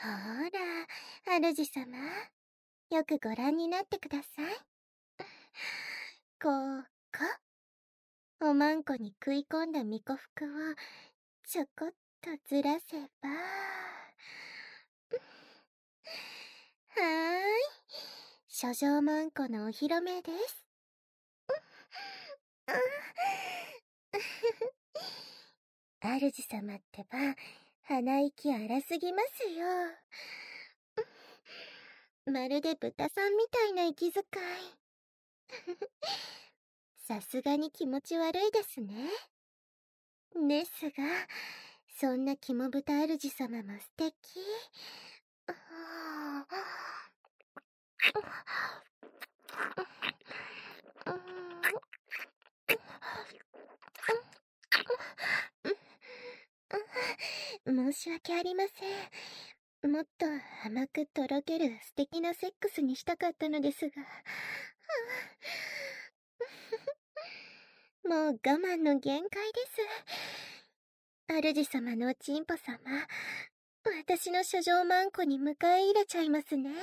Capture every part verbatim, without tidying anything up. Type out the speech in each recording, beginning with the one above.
ほら、主様。よくご覧になってください。こうか。おまんこに食い込んだ巫女服をちょこっとずらせば。はーい。書状まんこのお披露目です。主様ってば、鼻息荒すぎますよ。まるで豚さんみたいな息遣い。さすがに気持ち悪いですね。ですが、そんな肝豚主様も素敵。申し訳ありません。もっと甘くとろける素敵なセックスにしたかったのですが。もう我慢の限界です。主様のおちんぽ様、私の書状まんこに迎え入れちゃいますね。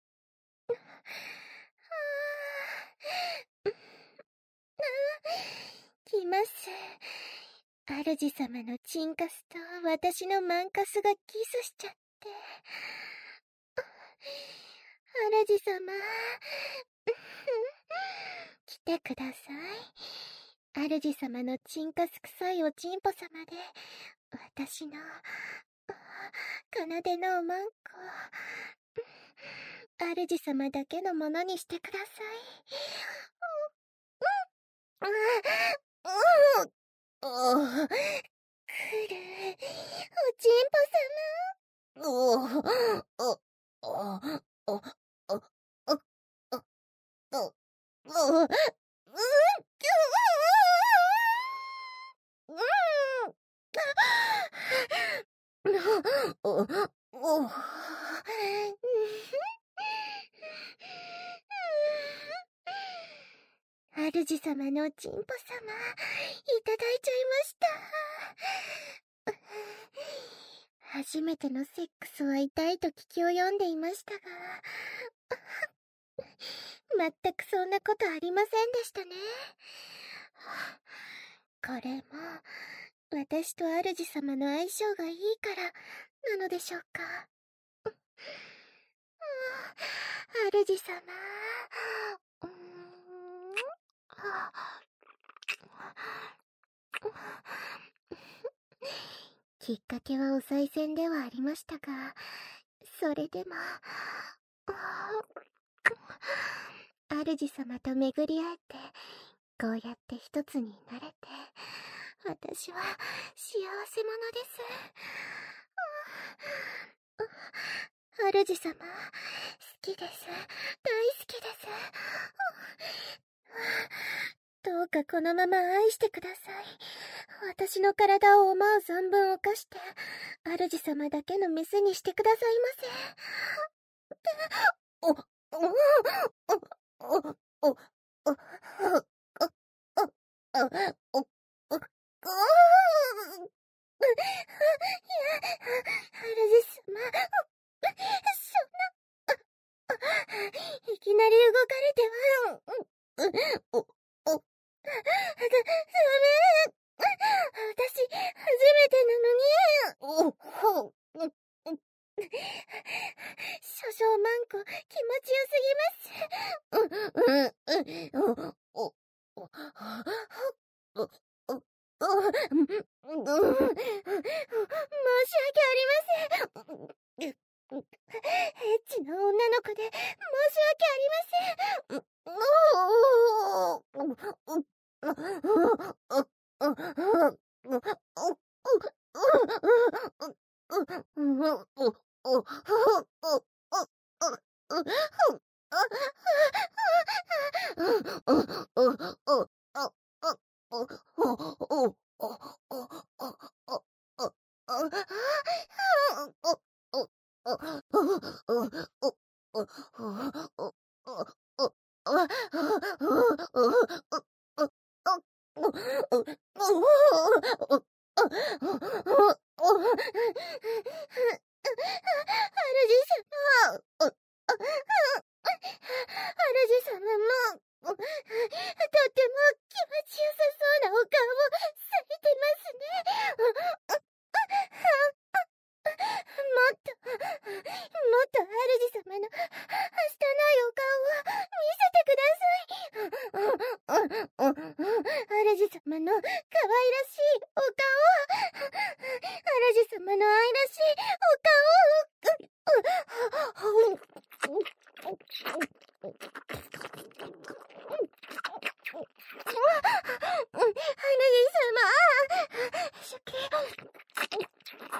来ます。主様のチンカスと私のマンカスがキスしちゃって。主様、来てください。主様のチンカス臭いおちんぽ様で、私の、奏のおまんこ、主様だけのものにしてください。おー、来る、おちんぽ様。おー、お、お、お、お、お、お、お、お、うん、お、お、主様のおちんぽ様、いただいちゃいました。初めてのセックスは痛いと聞き及んでいましたが、全くそんなことありませんでしたね。これも、私と主様の相性がいいからなのでしょうか。主様、うーん、きっかけはお賽銭ではありましたが、それでも、主様と巡り会えて、こうやって一つになれて、私は幸せ者です。主様、好きです。大好きです。どうかこのまま愛してください。私の体を思う存分犯して、主様だけのメスにしてくださいませ。お、お、お、お、お、お、お、お、お、お、いや、主様、そんな、いきなり動かれては、お、お、だ、ダメ、私、初めてなのに、お、ほ、少々マンコ、気持ちよすぎます。うん、うん、うん、お、お、お、お、お、お、申し訳ありません。エッチな女の子で申し訳ありません。主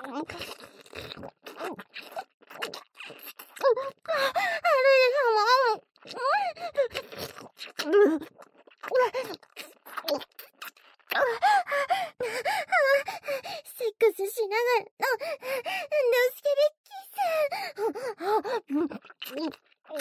セックスしながらの、のすけべキス。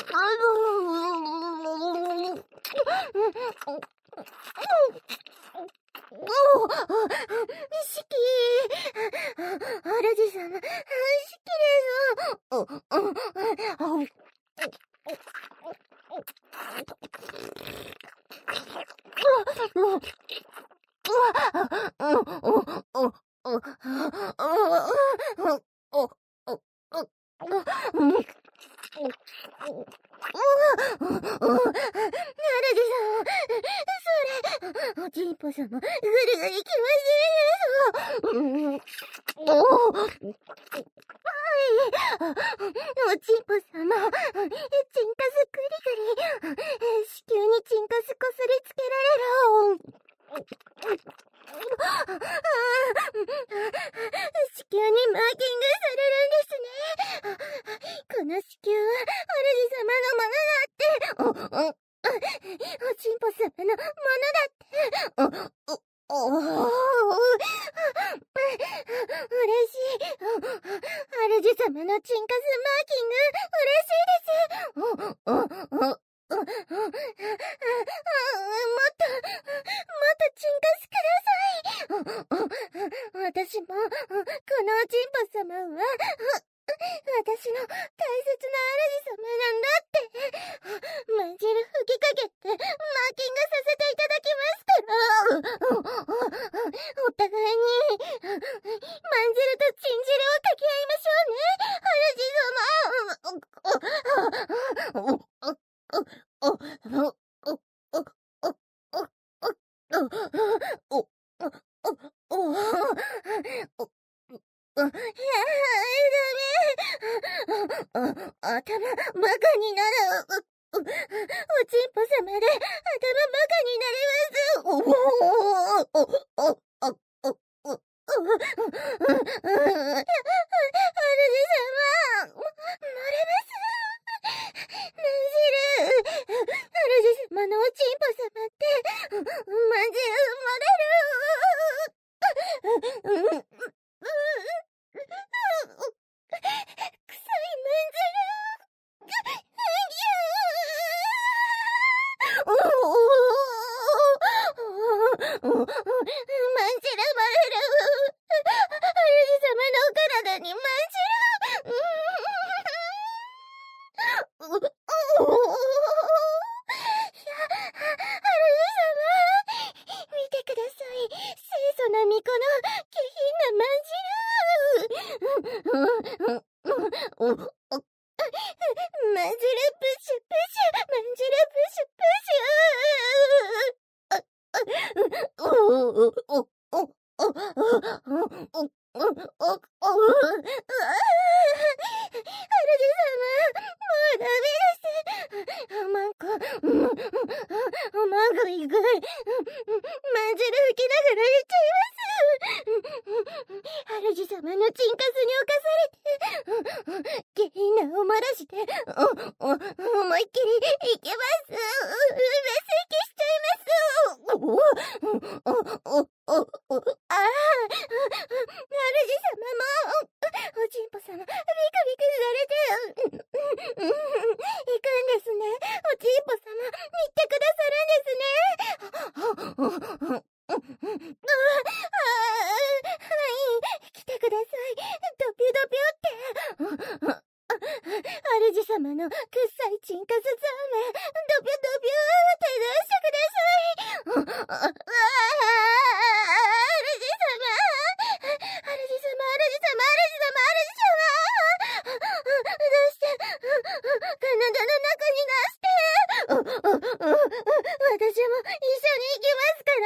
しき、主様、しきれぞ。おちんぽ様、ぐるぐるきませんよ。おちんぽ様、チンカスクリクリ、子宮にチンカスこすりつけられろ。子宮にマーキングされるんですね。この子宮は主様のものだって。おちんぽ様のものだって。お、お、お、嬉しい。主様のチンカスマーキング、嬉しいです。お、お、お、お、もっと、もっとチンカスください。私も、このおちんぽ様は、私の大切な主様なんだって。まんじる吹きかけて、マーキングさせていただきますから。お互いに、まんじるとチンジルをかけ合いましょうね。主様。頭、バカになる。おちんぽ様で、頭バカになります。おおおおおおお主様、漏れます。まんじる。主様のおちんぽ様って、まんじる漏れる。臭いまんじる。おおおおまんじる漏れる。主様のお体にまんじる。おお見てください。清楚な巫女の下品なまんじる。おおまんじるプシュプシュ、まんじるプシュプシュ。おおおおおおおおダメです。マンコ、マンコいく。まんじる吹きながら言っちゃいます。主様のチンカスに侵されて、下品なおまらしで、お、お、思いっきりいけます。上席しちゃいます。お、お、お、お、お、ああ、主様も、おちんぽ様、ビクビクされて、行くんですね。おちんぽ様、言ってくださるんですね。ああ、はい、来てください。ドピュドピュって。主様のくっさいチンカスザーメン、ドピュドピュって出してください。ああ、主様。主様、主様、主様、主様。出して、体の中に出して。私も一緒に行きますから。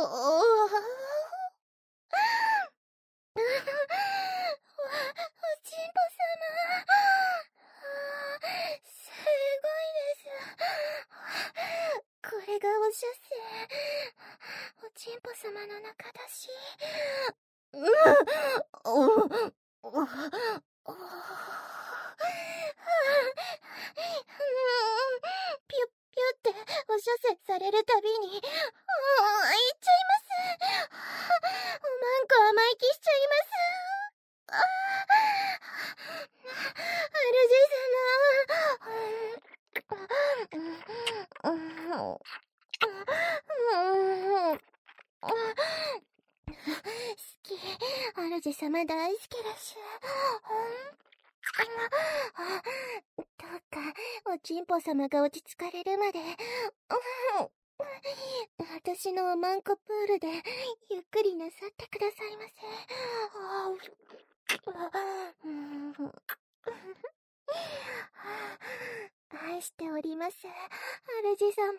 ちんぽ様。すごいです。これがお射精。おちんぽ様の中だし。うん。お、お、お、ピュッピュってお射精されるたびに、ああ、言っちゃいます。おまんこ甘い気しちゃいます。ああ、主様。主様大好きだし。どうか、おちんぽ様が落ち着かれるまで、私のおまんこプールでゆっくりなさってくださいませ。愛しております、主様。